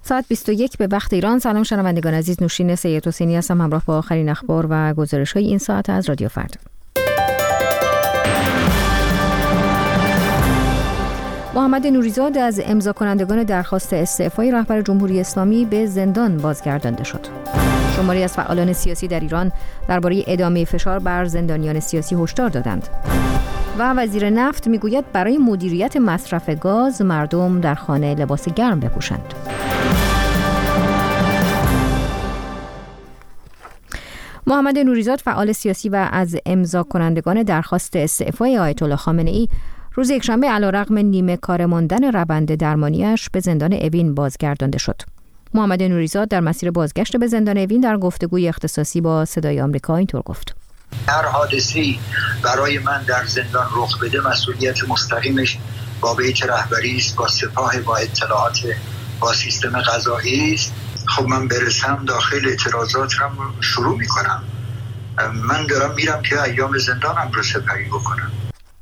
7:21 به وقت ایران. سلام شنوندگان عزیز، نوشین سید حسینی هستم همراه با آخرین اخبار و گزارش‌های این ساعت از رادیو فردا. محمد نوریزاد از امضا کنندگان درخواست استعفای رهبر جمهوری اسلامی به زندان بازگردانده شد. شماری از فعالان سیاسی در ایران درباره ادامه فشار بر زندانیان سیاسی هشدار دادند. و وزیر نفت میگوید برای مدیریت مصرف گاز مردم در خانه لباس گرم بپوشند. محمد نوریزاد فعال سیاسی و از امضا کنندگان درخواست استعفای آیت الله خامنه‌ای روز یکشنبه علیرغم نیمه کار ماندن روند درمانیش به زندان اوین بازگردانده شد. محمد نوریزاد در مسیر بازگشت به زندان اوین در گفتگوی اختصاصی با صدای آمریکا اینطور گفت: هر حادثه‌ای برای من در زندان رخ بده مسئولیت مستقیمش با بیت رهبری است، با سپاه، با اطلاعات، با سیستم قضایی است. خب من برسم داخل اعتراضاتم شروع میکنم. من دارم میرم که ایام زندانم رو سپری بکنم.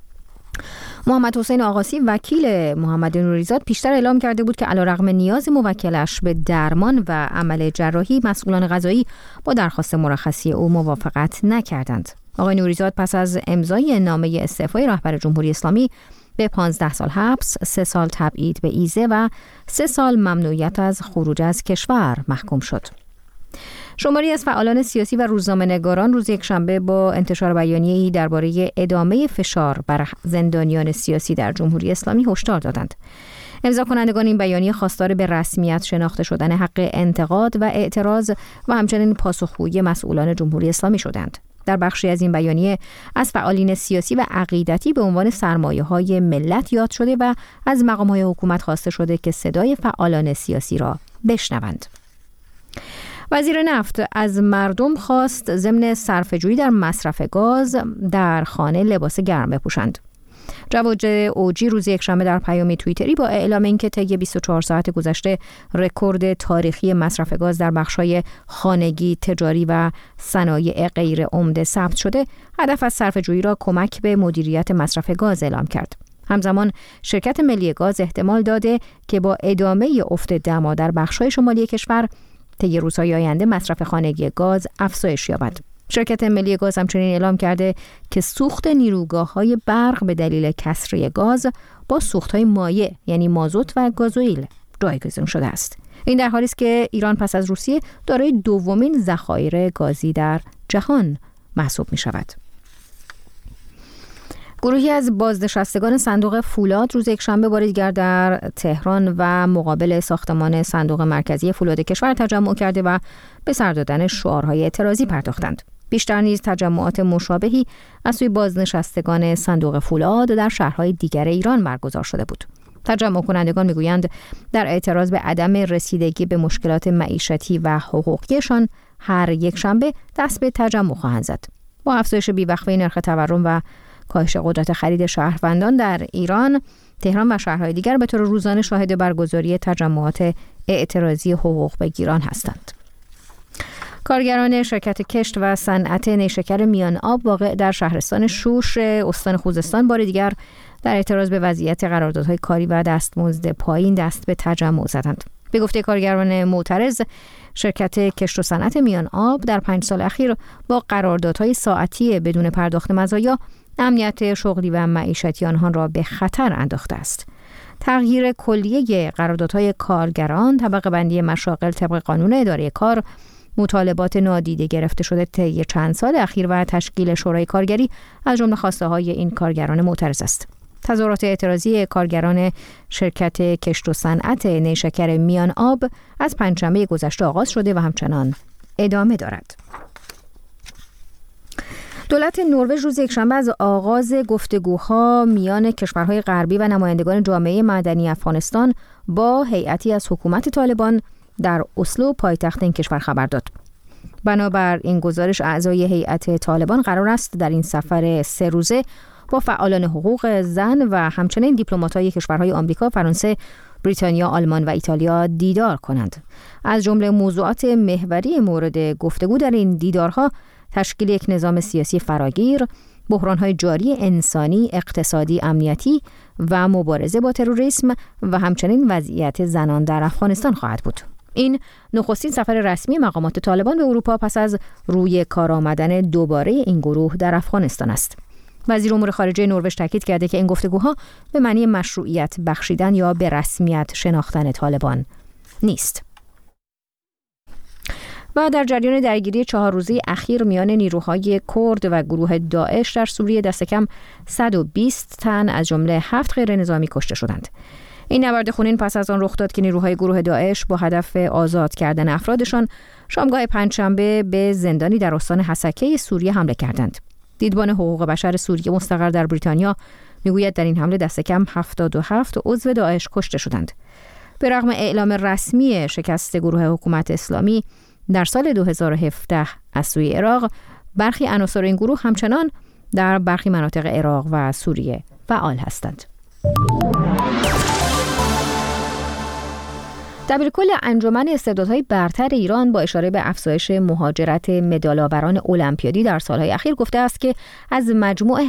محمد حسین آقاسی وکیل محمد نوریزاد پیشتر اعلام کرده بود که علیرغم نیاز موکلش به درمان و عمل جراحی، مسئولان قضایی با درخواست مرخصی او موافقت نکردند. آقای نوریزاد پس از امضای نامه استعفای رهبر جمهوری اسلامی به 15 سال حبس، 3 سال تبعید به ایزه و 3 سال ممنوعیت از خروج از کشور محکوم شد. شماری از فعالان سیاسی و روزنامه‌نگاران روز یکشنبه با انتشار بیانیه‌ای درباره ادامه فشار بر زندانیان سیاسی در جمهوری اسلامی هشدار دادند. امضا کنندگان این بیانیه خواستار به رسمیت شناخته شدن حق انتقاد و اعتراض و همچنین پاسخگویی مسئولان جمهوری اسلامی شدند. در بخشی از این بیانیه از فعالین سیاسی و عقیدتی به عنوان سرمایه‌های ملت یاد شده و از مقام‌های حکومت خواسته شده که صدای فعالان سیاسی را بشنوند. وزیر نفت از مردم خواست ضمن صرفه‌جویی در مصرف گاز در خانه لباس گرم بپوشند. جواد اوجی روز یکشنبه در پیامی توییتری با اعلام اینکه طی 24 ساعت گذشته رکورد تاریخی مصرف گاز در بخش‌های خانگی، تجاری و صنایع غیر عمده ثبت شده، هدف از صرفه‌جویی را کمک به مدیریت مصرف گاز اعلام کرد. همزمان شرکت ملی گاز احتمال داده که با ادامه افت دما در بخش‌های شمالی کشور طی روزهای آینده مصرف خانگی گاز افزایش یابد. شرکت ملی گاز همچنین اعلام کرده که سوخت نیروگاه‌های برق به دلیل کسری گاز با سوخت‌های مایع یعنی مازوت و گازوئیل جایگزین شده است. این در حالی است که ایران پس از روسیه دارای دومین ذخایر گازی در جهان محسوب می‌شود. گروهی از بازنشستگان صندوق فولاد روز یکشنبه بار دیگر در تهران و مقابل ساختمان صندوق مرکزی فولاد کشور تجمع کرده و به سر دادن شعارهای اعتراضی پرداختند. بیشتر نیز تجمعات مشابهی از سوی بازنشستگان صندوق فولاد در شهرهای دیگر ایران برگزار شده بود. تجمع کنندگان میگویند در اعتراض به عدم رسیدگی به مشکلات معیشتی و حقوقیشان هر یک شنبه دست به تجمع خواهند زد. با افزایش بیوقفه نرخ تورم و کاهش قدرت خرید شهروندان در ایران، تهران و شهرهای دیگر به طور روزانه شاهد برگزاری تجمعات اعتراضی حقوق بگیران هستند. کارگران شرکت کشت و صنعت نیشکر میان آب واقع در شهرستان شوش استان خوزستان بار دیگر در اعتراض به وضعیت قراردادهای کاری و دستمزد پایین دست به تجمع زدند. به گفته کارگران معترض، شرکت کشت و صنعت میان آب در 5 سال اخیر با قراردادهای ساعتی بدون پرداخت مزایا امنیت شغلی و معیشتی آنها را به خطر انداخته است. تغییر کلیه قراردادهای کارگران، طبقه بندی مشاغل طبق قانون اداره کار، مطالبات نادیده گرفته شده طی چند سال اخیر و تشکیل شورای کارگری از جمله خواسته‌های این کارگران معترض است. تظاهرات اعتراضی کارگران شرکت کشت و صنعت نیشکر میان آب از پنجشنبه گذشته آغاز شده و همچنان ادامه دارد. دولت نروژ روز یکشنبه از آغاز گفتگوها میان کشورهای غربی و نمایندگان جامعه مدنی افغانستان با هیئتی از حکومت طالبان در اسلو پایتخت این کشور خبر داد. بنابر این گزارش اعضای هیئت طالبان قرار است در این سفر 3 روزه با فعالان حقوق زن و همچنین دیپلمات‌های کشورهای آمریکا، فرانسه، بریتانیا، آلمان و ایتالیا دیدار کنند. از جمله موضوعات محوری مورد گفتگو در این دیدارها تشکیل یک نظام سیاسی فراگیر، بحران‌های جاری انسانی، اقتصادی، امنیتی و مبارزه با تروریسم و همچنین وضعیت زنان در افغانستان خواهد بود. این نخستین سفر رسمی مقامات طالبان به اروپا پس از روی کار آمدن دوباره این گروه در افغانستان است. وزیر امور خارجه نروژ تاکید کرده که این گفتگوها به معنی مشروعیت بخشیدن یا به رسمیت شناختن طالبان نیست. و در جریان درگیری 4 روزه اخیر میان نیروهای کرد و گروه داعش در سوریه دست کم 120 تن از جمله 7 غیر نظامی کشته شدند. این نبرد خونین پس از آن رخ داد که نیروهای گروه داعش با هدف آزاد کردن افرادشان شامگاه پنجشنبه به زندانی در استان حسکه سوریه حمله کردند. دیدبان حقوق بشر سوریه مستقر در بریتانیا میگوید در این حمله دست کم 77 عضو داعش کشته شدند. به رغم اعلام رسمی شکست گروه حکومت اسلامی در سال 2017 از سوی عراق، برخی عناصر این گروه همچنان در برخی مناطق عراق و سوریه فعال هستند. دبیرکل انجمن استعدادهای برتر ایران با اشاره به افزایش مهاجرت مدال‌آوران المپیادی در سالهای اخیر گفته است که از مجموع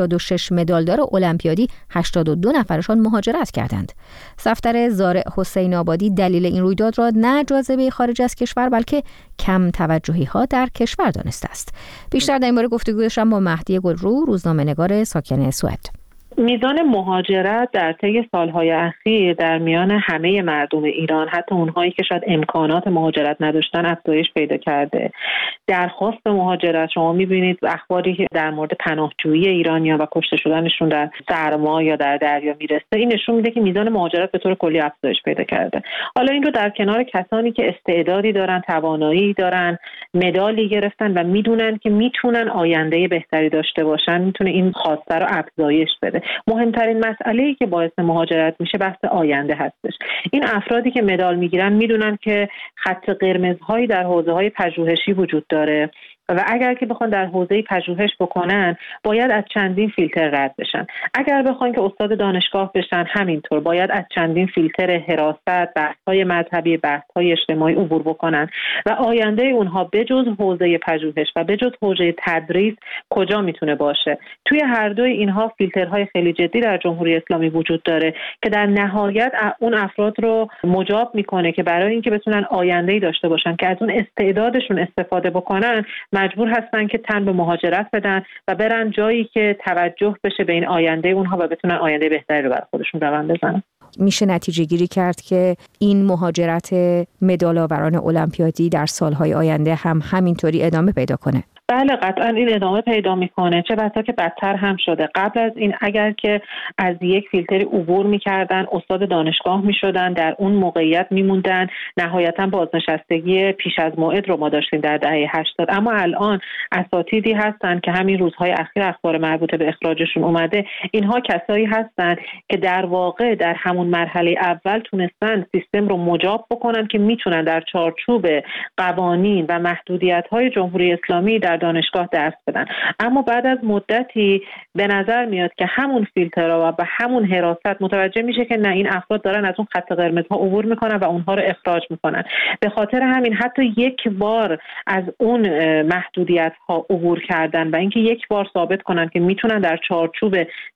86 مدالدار المپیادی 82 نفرشان مهاجرت کردند. صفدر زارع حسین آبادی دلیل این رویداد را نه جاذبه خارج از کشور بلکه کم توجهی ها در کشور دانسته است. بیشتر در این باره گفتگو داشتم با مهدی گلرو، روزنامه‌نگار ساکن سوئد. میزان مهاجرت در طی سالهای اخیر در میان همه مردم ایران، حتی اونهایی که شاید امکانات مهاجرت نداشتن، افزایش پیدا کرده. درخواست مهاجرت، شما میبینید اخباری که در مورد پناهجویی ایرانیان و کشته شدنشون در سرما یا در دریا میرسه، این نشون میده که میزان مهاجرت به طور کلی افزایش پیدا کرده. حالا این رو در کنار کسانی که استعدادی دارن، توانایی دارن، مدالی گرفتن و میدونن که میتونن آینده بهتری داشته باشن، میتونه این خواسته رو افزایش بده. مهمترین مسئله‌ای که باعث مهاجرت میشه بحث آینده هستش. این افرادی که مدال میگیرن میدونن که خط قرمزهایی در حوزه‌های پژوهشی وجود داره و اگر که بخوان در حوزه پژوهش بکنن باید از چندین فیلتر رد بشن. اگر بخوان که استاد دانشگاه بشن همینطور باید از چندین فیلتر حراست، بحث‌های مذهبی، بحث‌های اجتماعی عبور بکنن و آینده اونها بجز حوزه پژوهش و بجز حوزه تدریس کجا میتونه باشه. توی هر دوی اینها فیلترهای خیلی جدی در جمهوری اسلامی وجود داره که در نهایت اون افراد رو مجاب میکنه که برای اینکه بتونن آینده‌ای داشته باشن که از اون استعدادشون استفاده بکنن مجبور هستن که تن به مهاجرت بدن و برن جایی که توجه بشه به این آینده اونها و بتونن آینده بهتری رو برای خودشون رقم بزنن. میشه نتیجه گیری کرد که این مهاجرت مدال‌آوران المپیادی در سالهای آینده هم همینطوری ادامه پیدا کنه؟ بله قطعا این ادامه پیدا میکنه، چه بسا که بدتر هم شده. قبل از این اگر که از یک فیلتری عبور میکردن، استاد دانشگاه میشدن، در اون موقعیت میموندن، نهایتا بازنشستگی پیش از موعد رو ما داشتیم در دهه 80. اما الان اساتیدی هستن که همین روزهای اخیر اخبار مربوطه به اخراجشون اومده، اینها کسایی هستن که در واقع در همون مرحله اول تونستن سیستم رو مجاب بکنن که میتونن در چارچوب قوانین و محدودیت‌های جمهوری اسلامی در دانشگاه درس بدن. اما بعد از مدتی به نظر میاد که همون فیلترها و به همون حراست متوجه میشه که نه، این افراد دارن از اون خط قرمزها عبور میکنن و اونها رو اخراج میکنن. به خاطر همین حتی یک بار از اون محدودیت ها عبور کردن و اینکه یک بار ثابت کنن که میتونن در چارچوب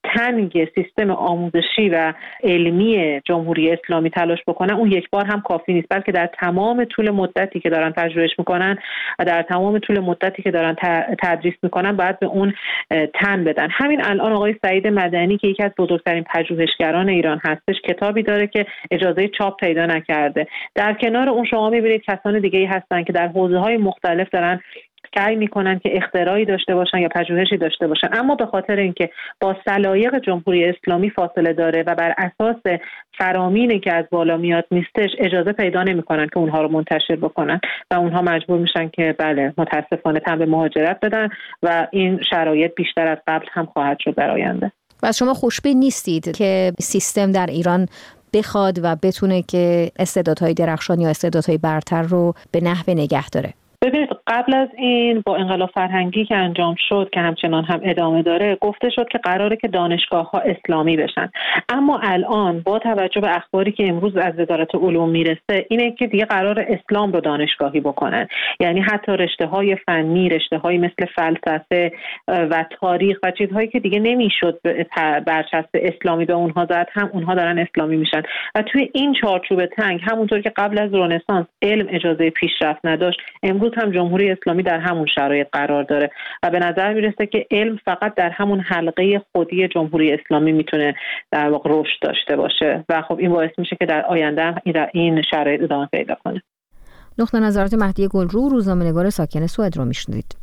تنگ سیستم آموزشی و علمی جمهوری اسلامی تلاش بکنن، اون یک بار هم کافی نیست، بلکه در تمام طول مدتی که دارن پژوهش میکنن و در تمام طول مدتی که دارن تدریس میکنن باید به اون تن بدن. همین الان آقای سعید مدنی که یکی از بزرگترین پژوهشگران ایران هستش کتابی داره که اجازه چاپ پیدا نکرده. در کنار اون شما میبینید کسان دیگه‌ای هستن که در حوزه‌های مختلف دارن سعی میکنن که اختراعی داشته باشن یا پژوهشی داشته باشن، اما به خاطر اینکه با سلایق جمهوری اسلامی فاصله داره و بر اساس فرامینی که از بالا میاد نیستش اجازه پیدا نمیکنن که اونها رو منتشر بکنن و اونها مجبور میشن که بله متاسفانه تن به مهاجرت بدن و این شرایط بیشتر از قبل هم خواهد شد در آینده. و شما خوشبین نیستید که سیستم در ایران بخواد و بتونه که استعدادهای درخشان یا استعدادهای برتر رو به نحو نگه داره؟ ببینید قبل از این با انقلاب فرهنگی که انجام شد که همچنان هم ادامه داره، گفته شد که قراره که دانشگاه‌ها اسلامی بشن. اما الان با توجه به اخباری که امروز از وزارت علوم میرسه اینه که دیگه قرار اسلام رو دانشگاهی بکنن. یعنی حتی رشته‌های فنی، رشته‌های مثل فلسفه و تاریخ و چیزهایی که دیگه نمیشد برچسب اسلامی به اونها زد، هم اونها دارن اسلامی میشن. و توی این چارچوب تنگ، همونطور که قبل از رنسانس علم اجازه پیشرفت نداشت، امروز هم جمهوری اسلامی در همون شرایط قرار داره و به نظر میرسه که علم فقط در همون حلقه خودی جمهوری اسلامی میتونه در واقع رشد داشته باشه و خب این باعث میشه که در آینده این شرایط ادامه پیدا کنه. نقطه نظرات مهدی گلرو، روزنامه‌نگار ساکن سوئد رو میشنوید.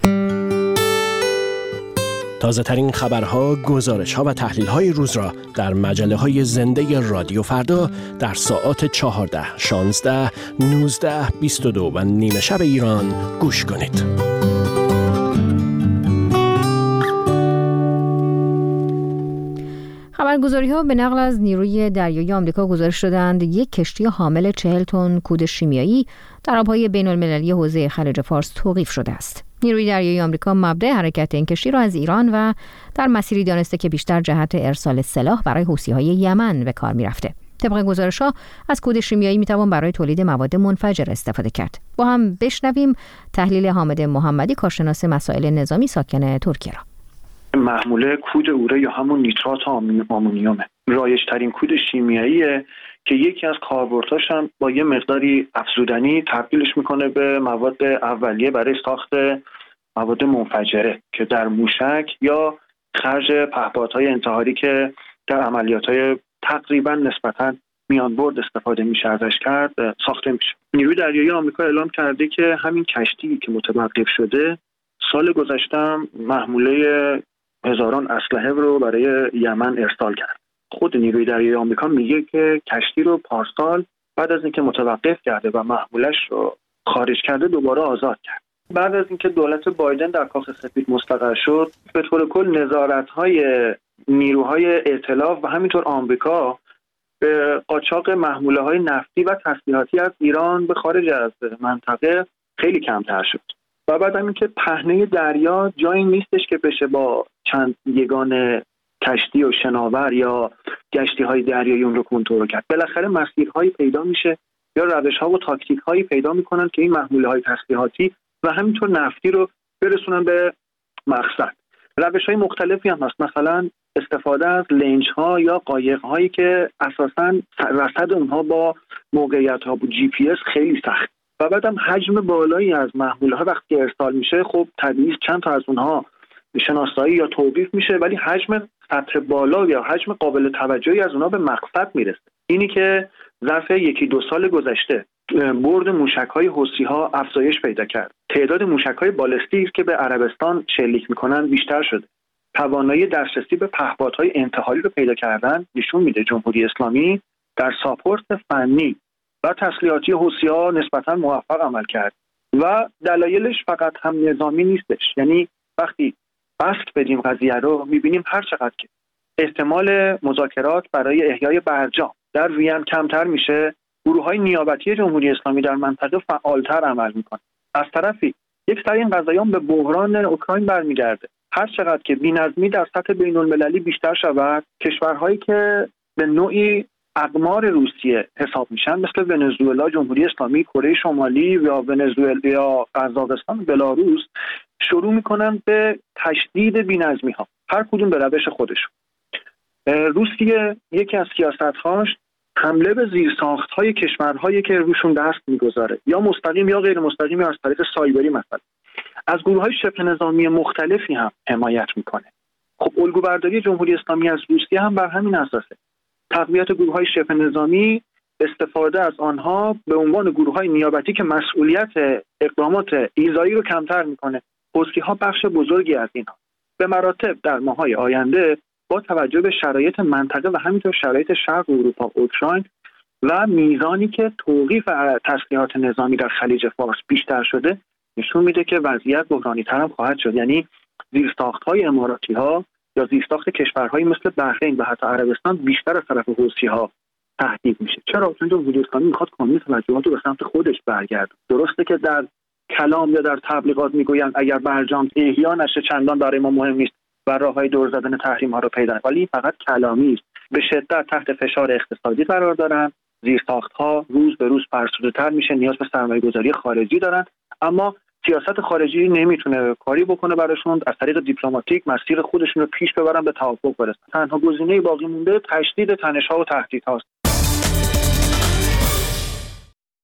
تازه ترین خبرها، گزارش‌ها و تحلیل‌های روز را در مجله‌های زنده رادیو فردا در ساعات 14، 16، 19، 22 و نیمه شب ایران گوش کنید. خبرگزاری‌ها به نقل از نیروی دریایی آمریکا گزارش دادند یک کشتی حامل 40 تن کود شیمیایی در آب‌های بین‌المللی حوزه خلیج فارس توقیف شده است. نیروی دریایی آمریکا مبدأ حرکت این کشتی را از ایران و در مسیری دانسته که بیشتر جهت ارسال سلاح برای حوثی‌های یمن به کار می‌رفته. طبق گزارش‌ها از کود شیمیایی می‌توان برای تولید مواد منفجر استفاده کرد. با هم بشنویم تحلیل حامد محمدی، کارشناس مسائل نظامی ساکن ترکیه را. محموله کود اوره یا همون نیترات آمونیومه. رایج‌ترین کود شیمیاییه که یکی از کاربردهاش هم با یه مقداری افزودنی تبدیلش میکنه به مواد اولیه برای ساخت مواد منفجره که در موشک یا خرج پهپادهای انتحاری که در عملیات‌های تقریبا نسبتاً میانبرد استفاده میشه ازش کرد ساخته میشه. نیروی دریایی آمریکا اعلام کرده که همین کشتی که متوقف شده سال گذشته محموله هزاران اسلحه رو برای یمن ارسال کرد. خود نیروی دریایی آمریکا میگه که کشتی رو پارسال بعد از اینکه متوقف کرده و محمولش رو خارج کرده دوباره آزاد کرد. بعد از اینکه دولت بایدن در کاخ سفید مستقر شد، به طور کل نظارت‌های نیروهای ائتلاف و همینطور آمریکا به قاچاق محموله‌های نفتی و تسلیحاتی از ایران به خارج از منطقه خیلی کمتر شد. و بعد هم اینکه پهنه دریا جایی نیستش که بشه با چند یگان کشتی و شناور یا گشتی‌های دریایی اون رو کنترل کرد. بالاخره مسیرهایی پیدا میشه یا روش‌ها و تاکتیک‌هایی پیدا میکنن که این محموله‌های تسلیحاتی و همینطور نفتی رو برسونن به مقصد. روش‌های مختلفی هم هست، مثلا استفاده از لنج‌ها یا قایق‌هایی که اساساً رصد اونها با موقعیت‌ها با GPS خیلی سخت. و بعدم حجم بالایی از محموله‌ها وقتی ارسال میشه، خب طبیعیه چند تا از اونها شناسایی یا توقیف میشه، ولی حجم سطح بالا یا حجم قابل توجهی از اونها به مقصد میرسه. اینی که ظرف 1-2 سال گذشته برد موشک‌های حوثی‌ها افزایش پیدا کرد. تعداد موشک‌های بالستیک که به عربستان شلیک میکنن بیشتر شده. توانایی دسترسی به پهپادهای انتحاری رو پیدا کردن نشون میده جمهوری اسلامی در ساپورت فنی و تسلیحاتی حوثی‌ها نسبتاً موفق عمل کرد و دلایلش فقط هم نظامی نیستش. یعنی وقتی بسط بدیم قضیه رو می‌بینیم هر چقدر که احتمال مذاکرات برای احیای برجام در وین کمتر میشه، گروه‌های نیابتی جمهوری اسلامی در منطقه فعالتر عمل میکنن. از طرفی یک سری این قضایان به بحران اوکراین برمیگرده. هر چقدر که بی‌نظمی در سطح بین‌المللی بیشتر شود، کشورهایی که به نوعی اقمار روسیه حساب میشن مثل ونزوئلا، جمهوری اسلامی، کره شمالی یا ونزوئلا یا قزاقستان، بلاروس، شروع میکنن به تشدید بی‌نظمی‌ها، هر کدوم به روش خودشون. روسیه یکی از سیاست‌هاش حمله به زیرساخت‌های کشورهایی که روشون دست میگذاره، یا مستقیم یا غیر مستقیم، یا از طریق سایبری مثلا از گروه‌های شبه نظامی مختلفی هم حمایت میکنه. خب الگوبرداری جمهوری اسلامی از روسیه هم بر همین اساسه. تقویت گروه‌های شبه نظامی، استفاده از آنها به عنوان گروه‌های نیابتی که مسئولیت اقدامات ایذایی رو کمتر میکنه. حوثی‌ها بخش بزرگی از اینها. به مراتب در ماه‌های آینده با توجه به شرایط منطقه و همینطور شرایط شرق اروپا، اوکراین و میزانی که توقیف تسلیحات نظامی در خلیج فارس بیشتر شده، نشون میده که وضعیت بحرانی‌تر هم خواهد شد. یعنی زیرساخت‌های اماراتی‌ها یا زیرساخت کشورهایی مثل بحرین و حتی عربستان بیشتر از طرف حوثی‌ها تهدید میشه. چرا؟ چون جمهوری اسلامی میخواد کامل توجهات رو به سمت خودش برگردونه. درسته که در کلام یا در تبلیغات میگویند اگر برجام احیا نشه چندان برای ما مهم نیست و راههای دور زدن تحریم ها رو پیدا کنیم، ولی فقط کلامی است. به شدت تحت فشار اقتصادی قرار دارن، زیرساخت ها روز به روز فرسوده‌تر میشه، نیاز به سرمایه‌گذاری خارجی دارن، اما سیاست خارجی نمیتونه کاری بکنه براشون از طریق دیپلماتیک مسیر خودشون رو پیش ببرن به توافق برسن. تنها گزینه باقی مونده تشدید تنش‌ها و تهدیدهاست.